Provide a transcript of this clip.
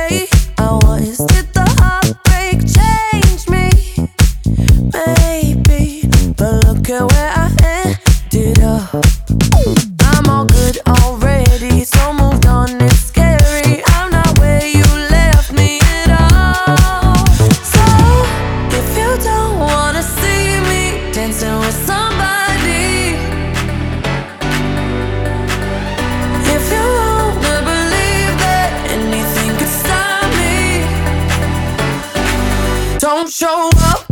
way I was. Did the heartbreak change me? Maybe, but look at where I ended up. I'm all good already, so moved on, it's scary. I'm not where you left me at all. So, if you don't wanna see me dancing with somebody, if you wanna believe that anything could stop me, don't show up.